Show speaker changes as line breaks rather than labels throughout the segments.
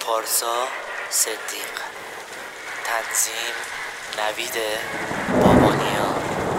پارسا صدیق. تنظیم نوید بابانیا.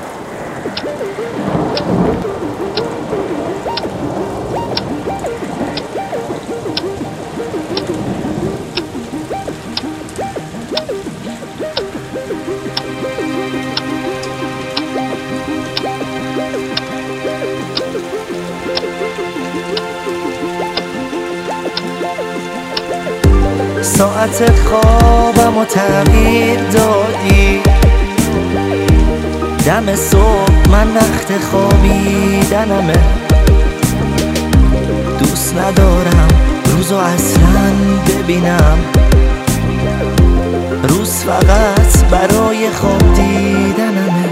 ساعت خوابم و تغییر دادی، دم صبح من وقت خوابیدنمه. دوست ندارم روزو اصلا ببینم، روز فقط برای خواب دیدنمه.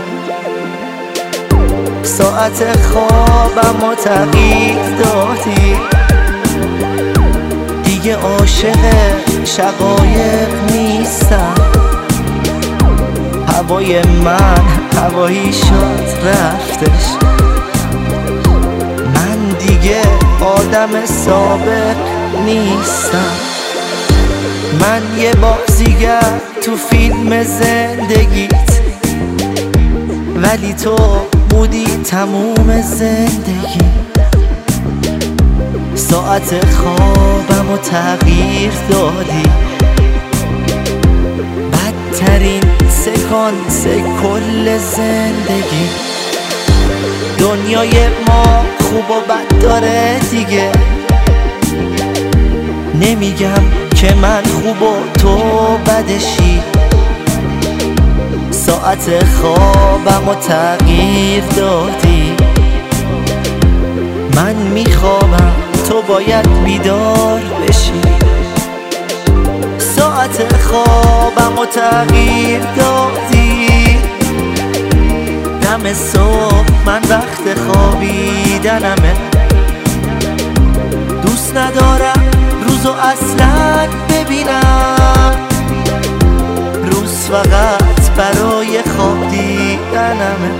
ساعت خوابم و تغییر دادی، دیگه عاشق شقایق نیستم. هوای من هوایی شد رفتش، من دیگه آدم سابق نیستم. من یه بازیگر تو فیلم زندگیت، ولی تو بودی تموم زندگی. ساعت خوابم و تغییر دادی، بدترین سکانس کل زندگی. دنیای ما خوب و بد داره دیگه، نمیگم که من خوب و تو بدشی. ساعت خوابم و تغییر دادی، من میخوابم تو باید بیدار بشی. ساعت خوابم و تغییر دادی، دم صبح من وقت خوابیدنمه. دوست ندارم روزو اصلا ببینم، روز فقط برای خواب دیدنمه.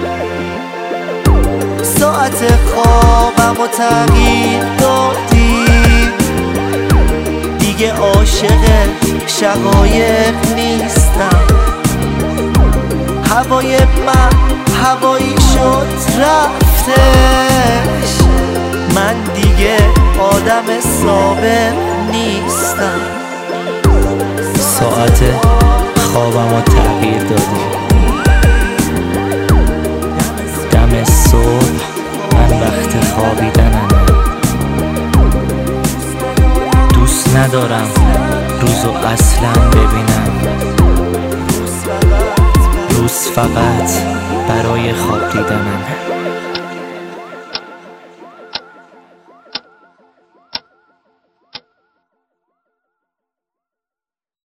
ساعت خوابم و تغییر دادی، دیگه عاشق شقایق نیستم. هوای من هوایی شد رفتش، من دیگه آدم سابق نیستم.
ساعت خوابم و تغییر دادی، دم صبح من وقت خوابیدنمه. دوست ندارم روزو اصلا ببینم، روز فقط برای خواب دیدنمه.